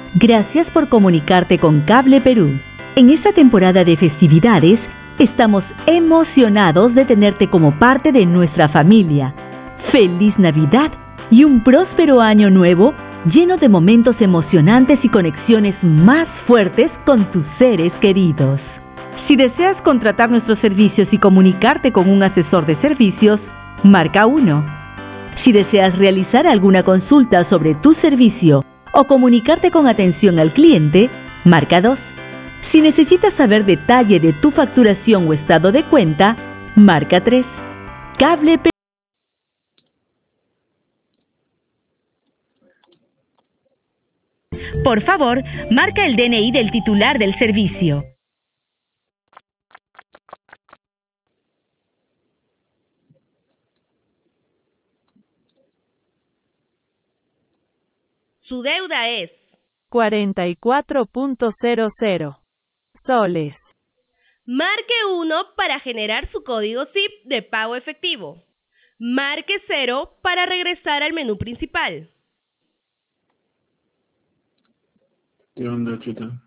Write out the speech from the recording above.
Gracias por comunicarte con Cable Perú. En esta temporada de festividades, estamos emocionados de tenerte como parte de nuestra familia. ¡Feliz Navidad y un próspero año nuevo lleno de momentos emocionantes y conexiones más fuertes con tus seres queridos! Si deseas contratar nuestros servicios y comunicarte con un asesor de servicios, marca 1. Si deseas realizar alguna consulta sobre tu servicio o comunicarte con atención al cliente, marca 2. Si necesitas saber detalle de tu facturación o estado de cuenta, marca 3. Cable Perú. Por favor, marca el DNI del titular del servicio. Su deuda es 44.00 soles. Marque 1 para generar su código SIP de pago efectivo. Marque 0 para regresar al menú principal. ¿Qué onda, chuta?